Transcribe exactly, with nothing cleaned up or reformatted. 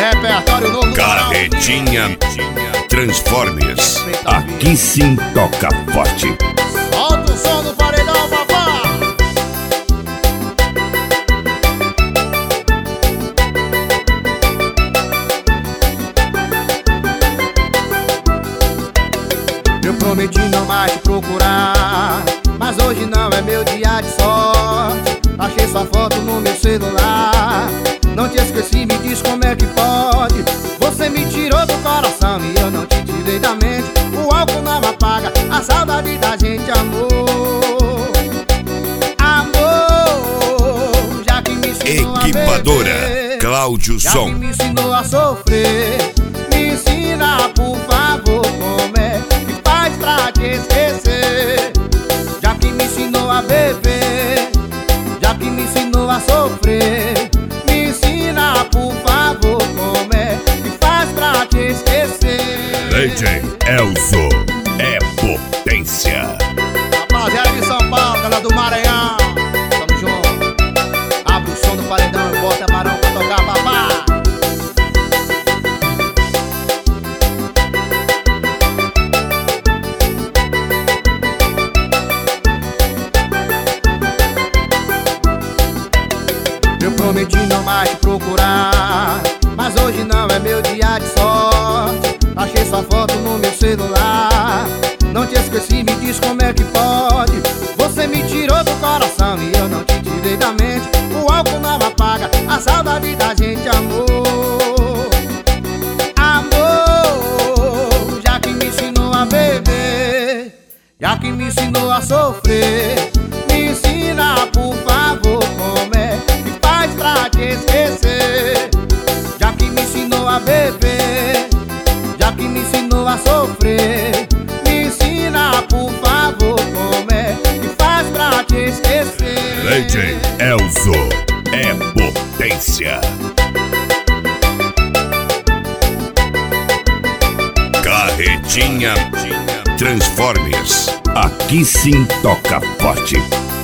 Repertório novo do Carretinha Transformers. Aqui sim toca forte. Solta o som do paredão, papá. Eu prometi não mais te procurar, mas hoje não é meu dia de sorte. Achei sua foto no meu celular, não te esqueci, me diz como é que pode. Você me tirou do coração e eu não te tirei da mente. O álcool não apaga a saudade da gente, amor. Amor, já que me ensinou Equipadora a beber, Cláudio já Som. que me ensinou a sofrer, me ensina por favor como é que faz pra te esquecer. Já que me ensinou a beber, já que me ensinou a sofrer, me ensina por favor como é que faz pra te esquecer. D J Elzo é potência. Rapaziada de São Paulo, galera do Maranhão, tamo junto. Abre o som do paredão e bota barão pra tocar, papá. Eu prometi não mais te procurar, mas hoje não é meu dia de sorte. Achei sua foto no meu celular, não te esqueci, me diz como é que pode. Você me tirou do coração e eu não te tirei da mente. O álcool não apaga a saudade da gente, amor. Amor, já que me ensinou a beber, já que me ensinou a sofrer, me ensina por favor como é que faz pra te esquecer. Já que me ensinou a beber, já que me ensinou a sofrer, me ensina por favor como é que faz pra te esquecer. D J Elzo é potência. Carretinha Transformers. Aqui sim toca forte.